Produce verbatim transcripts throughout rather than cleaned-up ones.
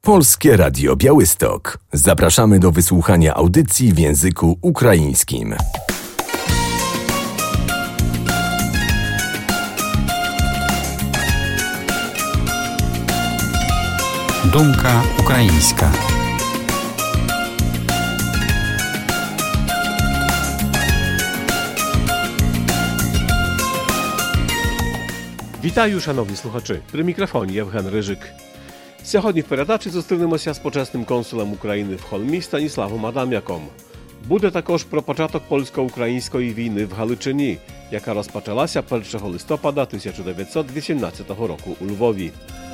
Polskie Radio Białystok. Zapraszamy do wysłuchania audycji w języku ukraińskim. Думка українська. Вітаю, шановні слухачі! При мікрофоні Євген Рижик. Сьогодні в передачі зустрінемося з почесним консулом України в Холмі Станіславом Адам'яком. Буде також про початок польсько-української війни в Галичині, яка розпочалася першого листопада тисяча дев'ятсот вісімнадцятого року у Львові.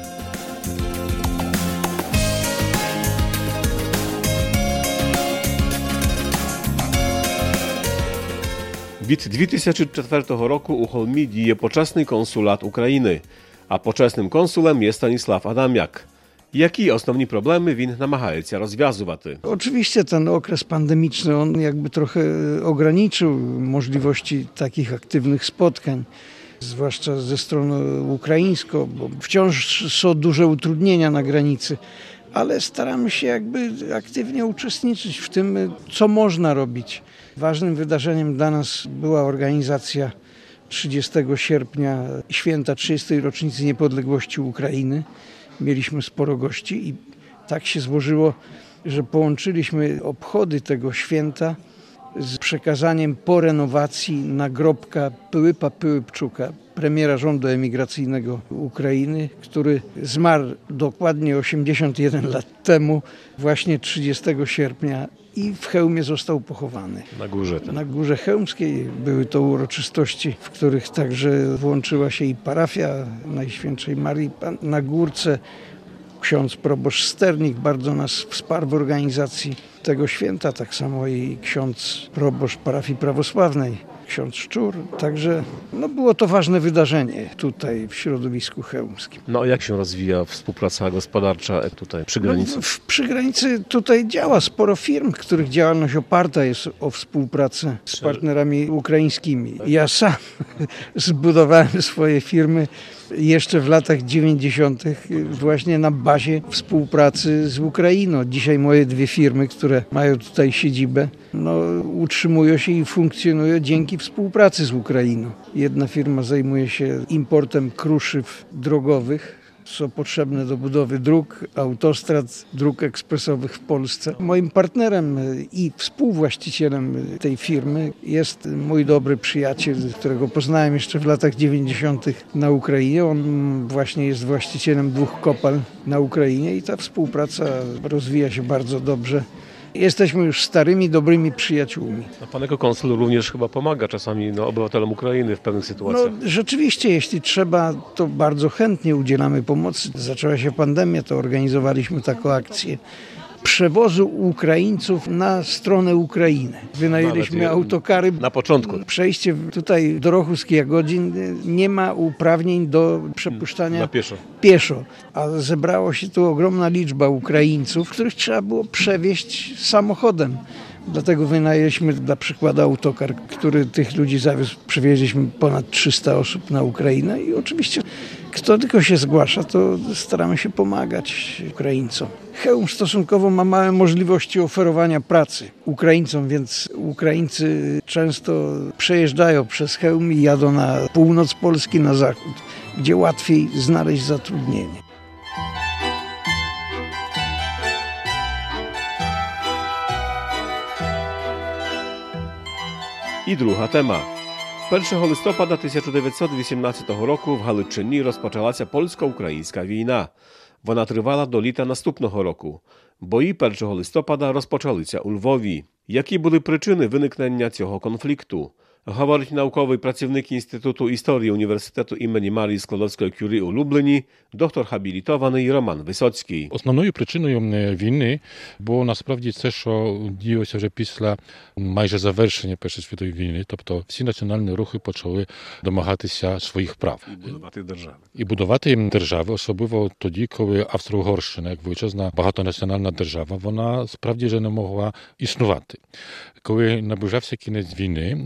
Від дві тисячі четвертого року у Холмі діє почесний консулат України, а почесним консулем є Stanisław Adamiak. Які основні проблеми він намагається розв'язувати? Oczywiście ten okres pandemiczny, on jakby trochę ograniczył możliwości takich aktywnych spotkań, zwłaszcza ze strony ukraińską, bo wciąż są duże utrudnienia na granicy, ale staramy się jakby aktywnie uczestniczyć w tym, co można robić. Ważnym wydarzeniem dla nas była organizacja trzydziestego sierpnia święta trzydziestej rocznicy niepodległości Ukrainy. Mieliśmy sporo gości i tak się złożyło, że połączyliśmy obchody tego święta z przekazaniem po renowacji nagrobka Pyłypa Pyłypczuka, premiera rządu emigracyjnego Ukrainy, który zmarł dokładnie osiemdziesiąt jeden lat temu, właśnie trzydziestego sierpnia, i w Chełmie został pochowany. Na górze. Ten. Na Górze Chełmskiej były to uroczystości, w których także włączyła się i parafia Najświętszej Marii na Górce. Ksiądz proboszcz Sternik bardzo nas wsparł w organizacji tego święta, tak samo i ksiądz proboszcz parafii prawosławnej, ksiądz Szczur. Także no, było to ważne wydarzenie tutaj w środowisku chełmskim. No a jak się rozwija współpraca gospodarcza tutaj przy granicy? No, w, przy granicy tutaj działa sporo firm, których działalność oparta jest o współpracę z partnerami ukraińskimi. Ja sam zbudowałem swoje firmy jeszcze w latach dziewięćdziesiątych właśnie na bazie współpracy z Ukrainą. Dzisiaj moje dwie firmy, które mają tutaj siedzibę, no, utrzymują się i funkcjonują dzięki współpracy z Ukrainą. Jedna firma zajmuje się importem kruszyw drogowych, są potrzebne do budowy dróg, autostrad, dróg ekspresowych w Polsce. Moim partnerem i współwłaścicielem tej firmy jest mój dobry przyjaciel, którego poznałem jeszcze w latach dziewięćdziesiątych na Ukrainie. On właśnie jest właścicielem dwóch kopalń na Ukrainie i ta współpraca rozwija się bardzo dobrze. Jesteśmy już starymi, dobrymi przyjaciółmi. A pan jako konsul również chyba pomaga czasami no, obywatelom Ukrainy w pewnych sytuacjach. No, rzeczywiście, jeśli trzeba, to bardzo chętnie udzielamy pomocy. Zaczęła się pandemia, to organizowaliśmy taką akcję przewozu Ukraińców na stronę Ukrainy. Wynajęliśmy autokary. Na początku. Przejście tutaj do Rochus-Jagodzin nie ma uprawnień do przepuszczania na pieszo. pieszo. A zebrało się tu ogromna liczba Ukraińców, których trzeba było przewieźć samochodem. Dlatego wynajęliśmy dla przykładu autokar, który tych ludzi zawiózł. Przewieźliśmy ponad trzysta osób na Ukrainę i oczywiście kto tylko się zgłasza, to staramy się pomagać Ukraińcom. Chełm stosunkowo ma małe możliwości oferowania pracy Ukraińcom, więc Ukraińcy często przejeżdżają przez Chełm i jadą na północ Polski, na zachód, gdzie łatwiej znaleźć zatrudnienie. І друга тема. першого листопада тисяча дев'ятсот вісімнадцятого року в Галичині розпочалася польсько-українська війна. Вона тривала до літа наступного року. Бої першого листопада розпочалися у Львові. Які були причини виникнення цього конфлікту? Говорить науковий працівник Інституту історії Університету імені Марії Складовської-Кюрі у Любліні, доктор хабілітований Роман Висоцький. Основною причиною війни було насправді це, що діялося вже після майже завершення Першої світової війни. Тобто всі національні рухи почали домагатися своїх прав. І будувати держави. І будувати держави, особливо тоді, коли Австро-Угорщина, як величезна багатонаціональна держава, вона справді вже не могла існувати. Коли наближався кінець війни, вже всі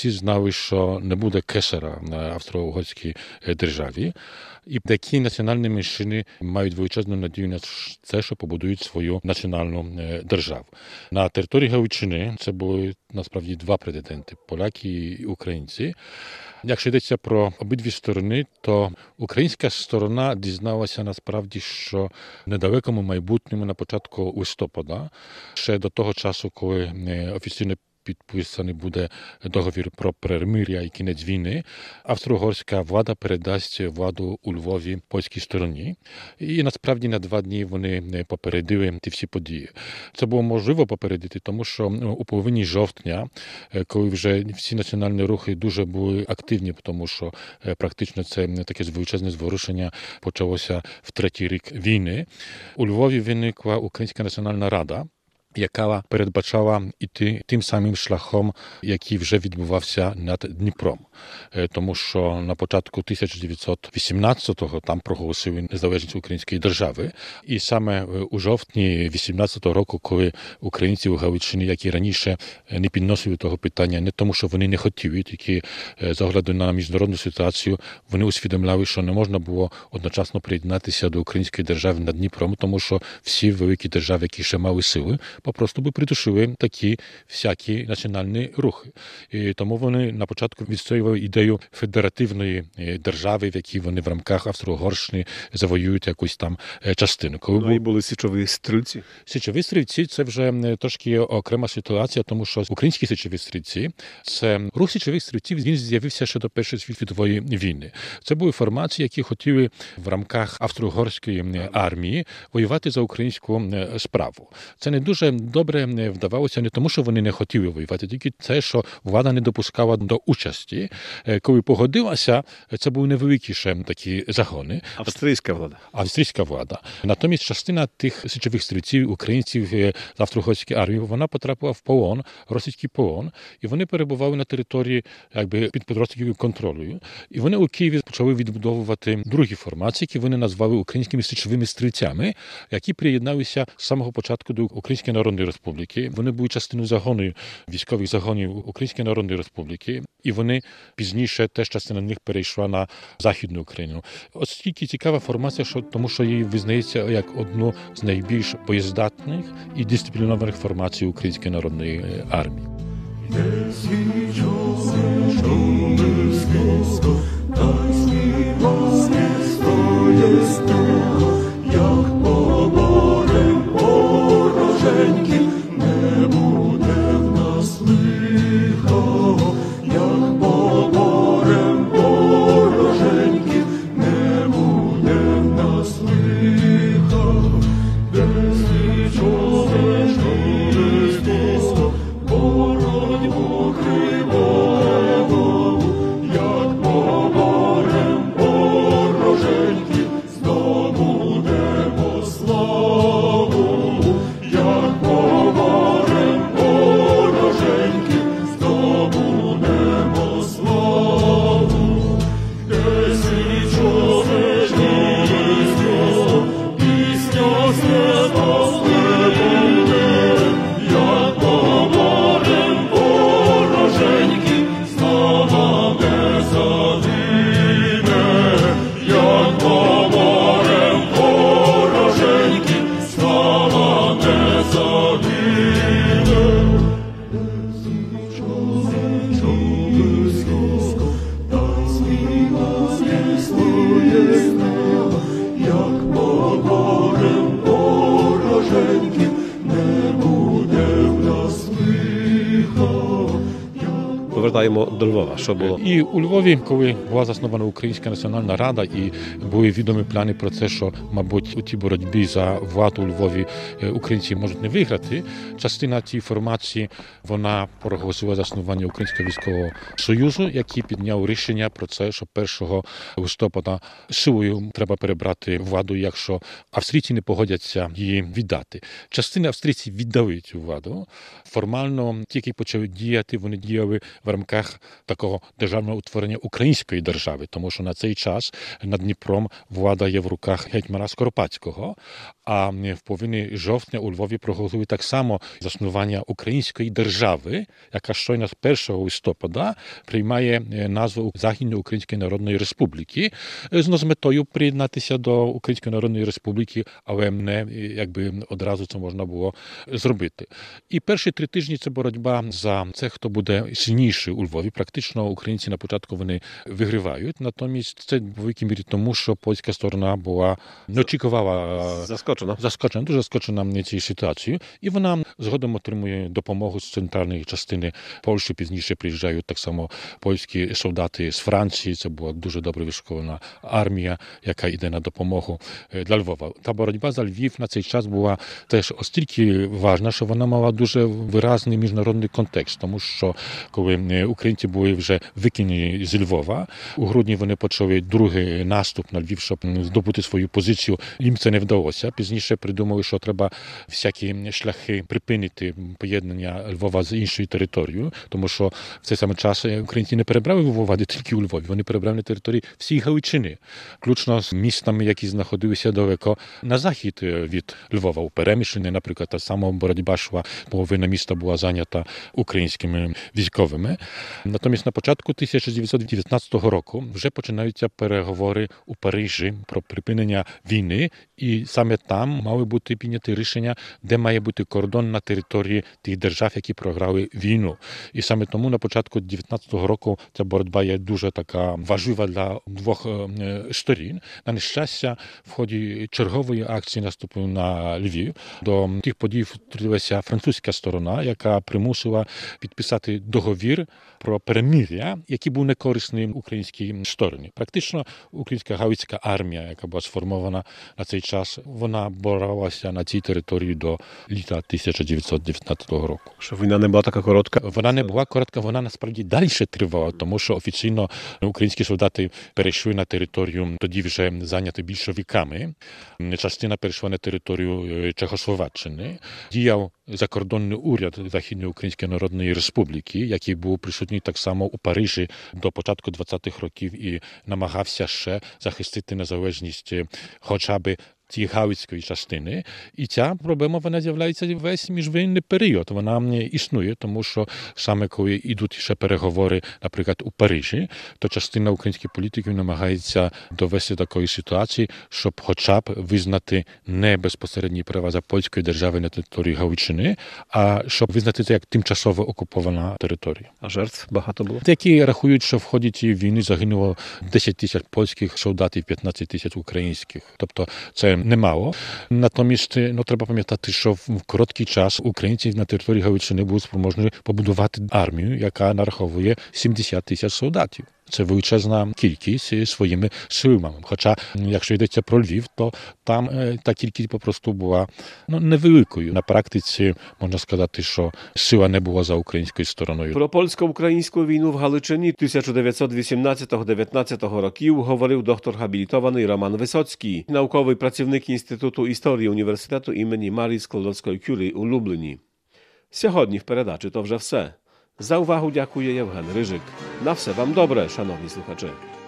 всі знали, що не буде кесаря на австро-угорській державі. І такі національні меншини мають величезну надію на це, що побудують свою національну державу. На території Галичини це були насправді два претенденти – поляки і українці. Якщо йдеться про обидві сторони, то українська сторона дізналася насправді, що в недалекому майбутньому на початку листопада, ще до того часу, коли офіційно підписаний буде договір про перемир'я і кінець війни, австро-угорська влада передасть владу у Львові польській стороні. І насправді на два дні вони попередили ті всі події. Це було можливо попередити, тому що у половині жовтня, коли вже всі національні рухи дуже були активні, тому що практично це таке величезне зворушення почалося в третій рік війни, у Львові виникла Українська національна рада, яка передбачала іти тим самим шляхом, який вже відбувався над Дніпром. Тому що на початку тисяча дев'ятсот вісімнадцятого там проголосили незалежність української держави. І саме у жовтні вісімнадцятого року, коли українці у Галичині, як і раніше, не підносили того питання, не тому, що вони не хотіли, тільки з огляду на міжнародну ситуацію, вони усвідомляли, що не можна було одночасно приєднатися до української держави над Дніпром, тому що всі великі держави, які ще мали сили, попросту би придушили такі всякі національні рухи. І тому вони на початку відстоювали ідею федеративної держави, в якій вони в рамках Австро-Угорщини завоюють якусь там частину. Коли ну, і були січові стрільці. Січові стрільці – це вже трошки окрема ситуація, тому що українські січові стрільці – це рух січових стрільців, він з'явився ще до Першої світової війни. Це були формації, які хотіли в рамках австро-угорської армії воювати за українську справу. Це не дуже добре вдавалося не тому, що вони не хотіли воювати, тільки те, що влада не допускала до участі. Коли погодилася, це були невеликі ще такі загони. Австрійська влада. Австрійська влада. Натомість частина тих січових стрільців, українців з австро-угорської армії, вона потрапила в полон, російський полон, і вони перебували на території якби під підрозділів контролю. І вони у Києві почали відбудовувати другі формації, які вони назвали українськими січовими стрільцями, які приєдналися з самого початку до Української Народної Республіки. Вони були частиною загону, військових загонів Української Народної Республіки, і вони пізніше теж частина них перейшла на Західну Україну. Оскільки цікава формація, що, тому що її визнається як одну з найбільш боєздатних і дисциплінованих формацій Української Народної армії. Не буде в нас лиха, як поборем вороженьки, не буде в нас лиха, без нічого життя, боротьбу криваву, як поборем вороженьки, здобудемо славу, як поборем вороженьки, здобудемо славу, десь нічого життя, пісня з неба буде, як поборем вороженьки, слава не загине, як поборем вороженьки, слава не загине. Без нічого близько, та сміла існує з неба, як поборем вороженьки, не буде в нас лиха. Повертаємо до Львова. Що було? І у Львові, коли була заснована Українська національна рада і були відомі плани про те, що, мабуть, у тій боротьбі за владу у Львові українці можуть не виграти, частина цієї формації, вона проголосила заснування Українського військового союзу, який підняв рішення про це, що першого листопада силою треба перебрати владу, якщо австрійці не погодяться її віддати. Частина австрійців віддали цю владу. Формально, тільки почали діяти, вони діяли в рамках рамках такого державного утворення української держави, тому що на цей час над Дніпром влада є в руках гетьмана Скоропадського, а в половині жовтня у Львові проголосили так само заснування української держави, яка щойно з першого листопада приймає назву Західноукраїнської Народної Республіки, знову з метою приєднатися до Української Народної Республіки, але не якби одразу це можна було зробити. І перші три тижні це боротьба за це, хто буде сильніший у Львові. Практично українці на початку вони вигравають, натомість це в великій мірі тому, що польська сторона була не очікувала Заскочена. Заскочена, дуже заскочена цією ситуацією, і вона згодом отримує допомогу з центральної частини Польщі. Пізніше приїжджають так само польські солдати з Франції. Це була дуже добре вишколена армія, яка йде на допомогу для Львова. Та боротьба за Львів на цей час була теж остільки важна, що вона мала дуже виразний міжнародний контекст, тому що коли українці були вже викинені з Львова, у грудні вони почали другий наступ на Львів, щоб здобути свою позицію. Їм це не вдалося. Пізніше придумали, що треба всякі шляхи припинити поєднання Львова з іншою територією, тому що в цей самий час українці не перебрали влади тільки у Львові, вони перебрали на території всієї Галичини, включно з містами, які знаходилися далеко на захід від Львова. У Перемишлені, наприклад, та сама боротьба йшла, половина міста була зайнята українськими військовими. Натомість на початку тисяча дев'ятсот дев'ятнадцятого року вже починаються переговори у Парижі про припинення війни, і саме там мали бути прийняті рішення, де має бути кордон на території тих держав, які програли війну. І саме тому на початку дев'ятнадцятого року ця боротьба є дуже така важлива для двох сторін. На нещастя, в ході чергової акції наступу на Львів до тих подій втрутилася французька сторона, яка примусила підписати договір про перемир'я, який був некорисний українській стороні. Практично українська галицька армія, яка була сформована на цей час, вона боролася на цій території до літа тисяча дев'ятсот дев'ятнадцятого року. Що війна не була така коротка? Вона не була коротка, вона насправді далі тривала, тому що офіційно українські солдати перейшли на територію, тоді вже зайняті більшовиками. Частина перейшла на територію Чехословаччини. Діяв закордонний уряд Західноукраїнської Народної Республіки, який був присутній так само у Парижі до початку двадцятих років і намагався ще захистити незалежність хоча б цієї галицької частини. І ця проблема, вона з'являється весь міжвоєнний період. Вона існує, тому що саме коли йдуть ще переговори, наприклад, у Парижі, то частина українських політиків намагається довести до такої ситуації, щоб хоча б визнати не безпосередні права за польської держави на території Галичини, а щоб визнати це як тимчасово окупована територія. А жертв багато було? Деякі рахують, що в ході цієї війни загинуло десять тисяч польських солдатів, п'ятнадцять тисяч українських. Тобто це немало. Натомість, ну, треба пам'ятати, що в короткий час українці на території Галичини були спроможні побудувати армію, яка нараховує сімдесят тисяч солдатів. Це величезна кількість своїми силами. Хоча, якщо йдеться про Львів, то там та кількість попросту була ну, невеликою. На практиці можна сказати, що сила не була за українською стороною. Про польсько-українську війну в Галичині тисяча дев'ятсот вісімнадцятого - дев'ятнадцятого років говорив доктор габілітований Роман Висоцький, науковий працівник Інституту історії університету імені Марії Складовської-Кюрі у Любліні. Сьогодні в передачі то вже все. За увагу дякує Євген Рижик. На все вам добре, шановні слухачі.